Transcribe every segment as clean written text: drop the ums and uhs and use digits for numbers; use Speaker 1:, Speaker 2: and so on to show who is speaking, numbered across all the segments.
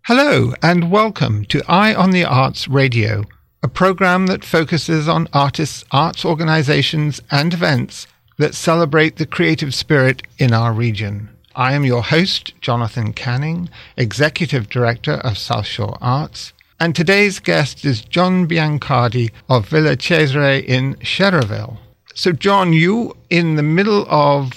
Speaker 1: Hello and welcome to Eye on the Arts Radio, a program that focuses on artists, arts organizations and events that celebrate the creative spirit in our region. I am your host, Jonathan Canning, Executive Director of South Shore Arts, and today's guest is John Biancardi of Villa Cesare in Schererville. So John, you in the middle of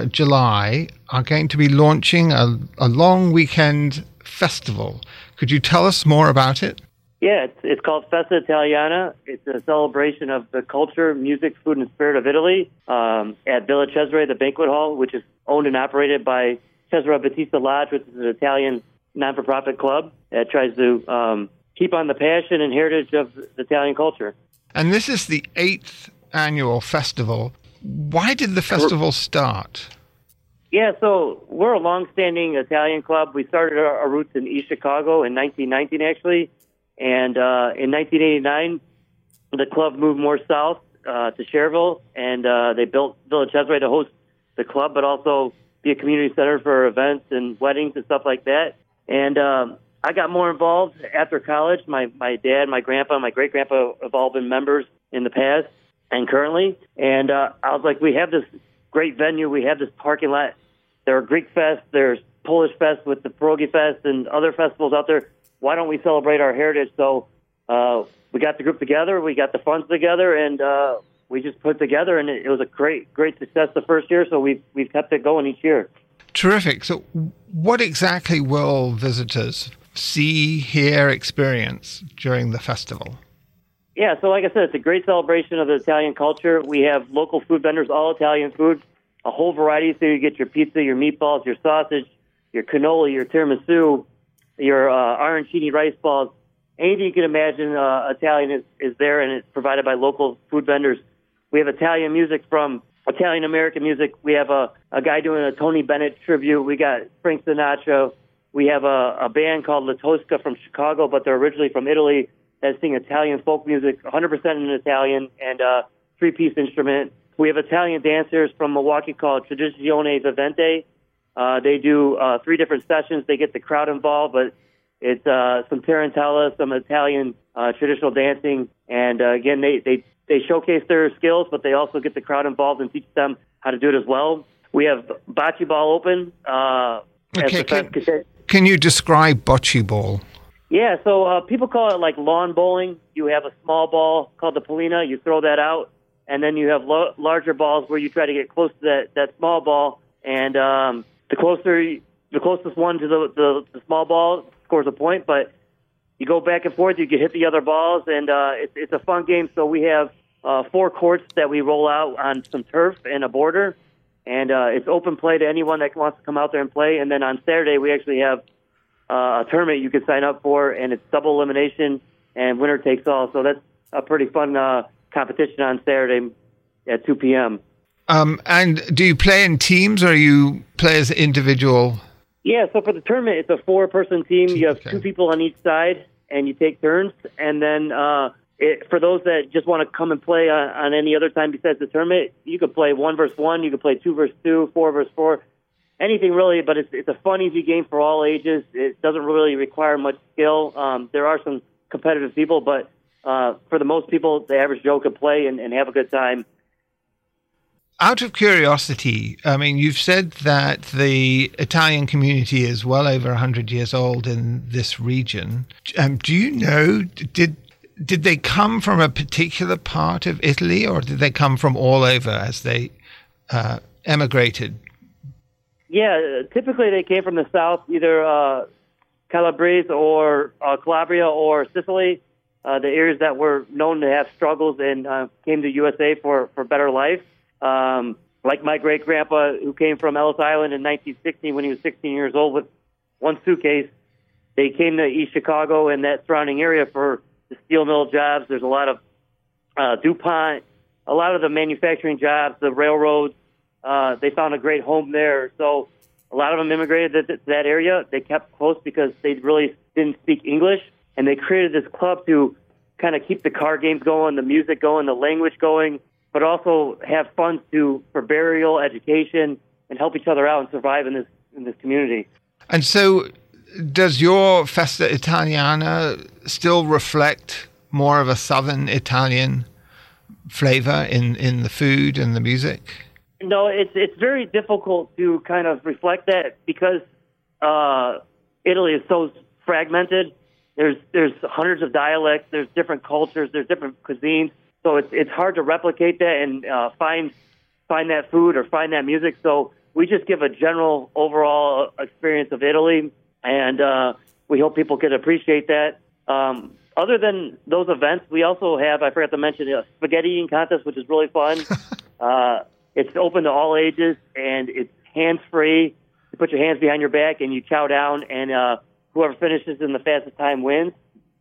Speaker 1: July are going to be launching a long weekend festival. Could you tell us more about it?
Speaker 2: Yeah, it's called Festa Italiana. It's a celebration of the culture, music, food, and spirit of Italy at Villa Cesare, the banquet hall, which is owned and operated by Cesare Batista Lodge, which is an Italian non-for-profit club that tries to keep on the passion and heritage of the Italian culture. And
Speaker 1: this is the 8th annual festival. Why did the festival start?
Speaker 2: Yeah, so we're a long-standing Italian club. We started our roots in East Chicago in 1919, actually. And in 1989, the club moved more south to Schererville, and they built Villa Cesare to host the club, but also be a community center for events and weddings and stuff like that. And I got more involved after college. My dad, my grandpa, my great-grandpa have all been members in the past and currently. And I was like, we have this great venue. We have this parking lot. There are Greek Fest, there's Polish Fest with the Pierogi Fest and other festivals out there. Why don't we celebrate our heritage? So we got the group together, we got the funds together, and we just put it together, and it was a great success the first year, so we've kept it going each year.
Speaker 1: Terrific. So what exactly will visitors see, hear, experience during the festival?
Speaker 2: Yeah, so like I said, it's a great celebration of the Italian culture. We have local food vendors, all Italian food, a whole variety. So you get your pizza, your meatballs, your sausage, your cannoli, your tiramisu, your arancini rice balls. Anything you can imagine Italian is there, and it's provided by local food vendors. We have Italian music from Italian-American music. We have a guy doing a Tony Bennett tribute. We got Frank Sinatra. We have a band called La Tosca from Chicago, but they're originally from Italy, that sing Italian folk music, 100% in Italian, and three-piece instrument. We have Italian dancers from Milwaukee called Tradizione Vivente. They do 3 different sessions. They get the crowd involved, but it's some tarantella, some Italian traditional dancing, and again, they showcase their skills, but they also get the crowd involved and teach them how to do it as well. We have Bocce Ball Open.
Speaker 1: Can you describe Bocce Ball?
Speaker 2: Yeah, so people call it like lawn bowling. You have a small ball called the Polina. You throw that out, and then you have larger balls where you try to get close to that small ball, and the closest one to the small ball scores a point, but you go back and forth, you can hit the other balls, and it's a fun game. So we have 4 courts that we roll out on some turf and a border, and it's open play to anyone that wants to come out there and play. And then on Saturday, we actually have a tournament you can sign up for, and it's double elimination, and winner takes all. So that's a pretty fun competition on Saturday at 2 p.m.
Speaker 1: And do you play in teams, or you play as an individual?
Speaker 2: Yeah, so for the tournament, it's a 4-person team. You have 2 people on each side, and you take turns. And then for those that just want to come and play on any other time besides the tournament, you could play 1 versus 1, you could play 2 versus 2, 4 versus 4, anything really. But it's a fun, easy game for all ages. It doesn't really require much skill. There are some competitive people, but for the most people, the average Joe can play and have a good time.
Speaker 1: Out of curiosity, I mean, you've said that the Italian community is well over 100 years old in this region. Do you know, did they come from a particular part of Italy, or did they come from all over as they emigrated?
Speaker 2: Yeah, typically they came from the south, either Calabrese or Calabria or Sicily, the areas that were known to have struggles and came to USA for better life. Like my great-grandpa who came from Ellis Island in 1960 when he was 16 years old with 1 suitcase. They came to East Chicago and that surrounding area for the steel mill jobs. There's a lot of DuPont, a lot of the manufacturing jobs, the railroads. They found a great home there. So a lot of them immigrated to that area. They kept close because they really didn't speak English, and they created this club to kind of keep the card games going, the music going, the language going, but also have funds for burial, education, and help each other out and survive in this community.
Speaker 1: And so does your Festa Italiana still reflect more of a Southern Italian flavor in the food and the music?
Speaker 2: No, it's very difficult to kind of reflect that because Italy is so fragmented. There's hundreds of dialects. There's different cultures. There's different cuisines. So it's hard to replicate that and find that food or find that music. So we just give a general overall experience of Italy, and we hope people can appreciate that. Other than those events, we also have, I forgot to mention, a spaghetti eating contest, which is really fun. It's open to all ages, and it's hands-free. You put your hands behind your back, and you chow down, and whoever finishes in the fastest time wins.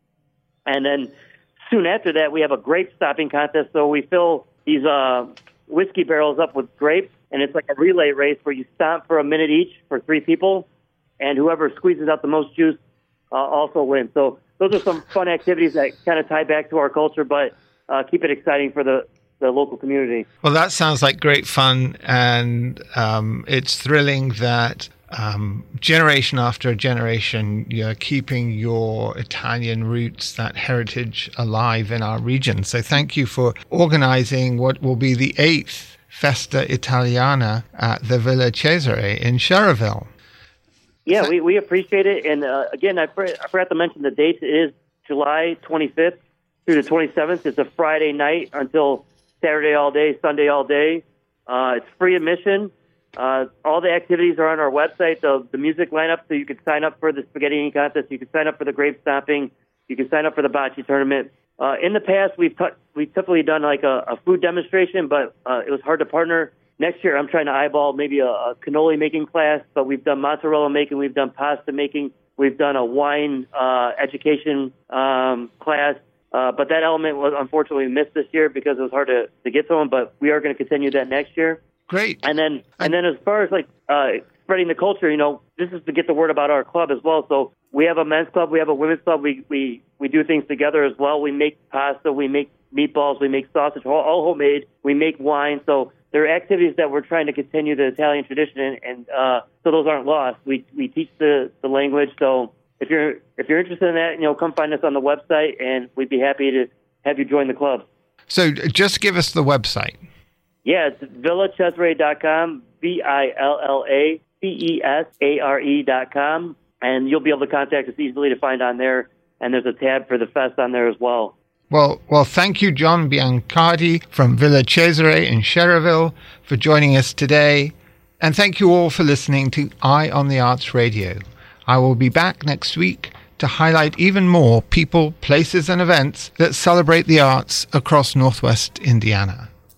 Speaker 2: And then soon after that, we have a grape stopping contest. So we fill these whiskey barrels up with grapes, and it's like a relay race where you stomp for a minute each for 3 people, and whoever squeezes out the most juice also wins. So those are some fun activities that kind of tie back to our culture, but keep it exciting for the local community.
Speaker 1: Well, that sounds like great fun, and it's thrilling that generation after generation, you're keeping your Italian roots, that heritage alive in our region. So thank you for organizing what will be the 8th Festa Italiana at the Villa Cesare in Schererville.
Speaker 2: Yeah, we appreciate it. And again, I forgot to mention the date. It is July 25th through the 27th. It's a Friday night until Saturday all day, Sunday all day. It's free admission. All the activities are on our website, the music lineup, so you can sign up for the spaghetti eating contest, you can sign up for the grape stomping, you can sign up for the bocce tournament. In the past, we've typically done like a food demonstration, but it was hard to partner. Next year, I'm trying to eyeball maybe a cannoli making class, but we've done mozzarella making, we've done pasta making, we've done a wine education class. But that element was unfortunately missed this year because it was hard to get someone, but we are going to continue that next year.
Speaker 1: Great.
Speaker 2: And then as far as like spreading the culture, this is to get the word about our club as well. So we have a men's club, we have a women's club. We do things together as well. We make pasta, we make meatballs, we make sausage, all homemade. We make wine. So there are activities that we're trying to continue the Italian tradition, and so those aren't lost. We teach the language. So if you're interested in that, come find us on the website, and we'd be happy to have you join the club.
Speaker 1: So just give us the website.
Speaker 2: Yeah, it's villacesare.com, VILLACESARE.com, and you'll be able to contact us easily to find on there, and there's a tab for the fest on there as well.
Speaker 1: Well, thank you, John Biancardi from Villa Cesare in Schererville, for joining us today, and thank you all for listening to Eye on the Arts Radio. I will be back next week to highlight even more people, places, and events that celebrate the arts across Northwest Indiana.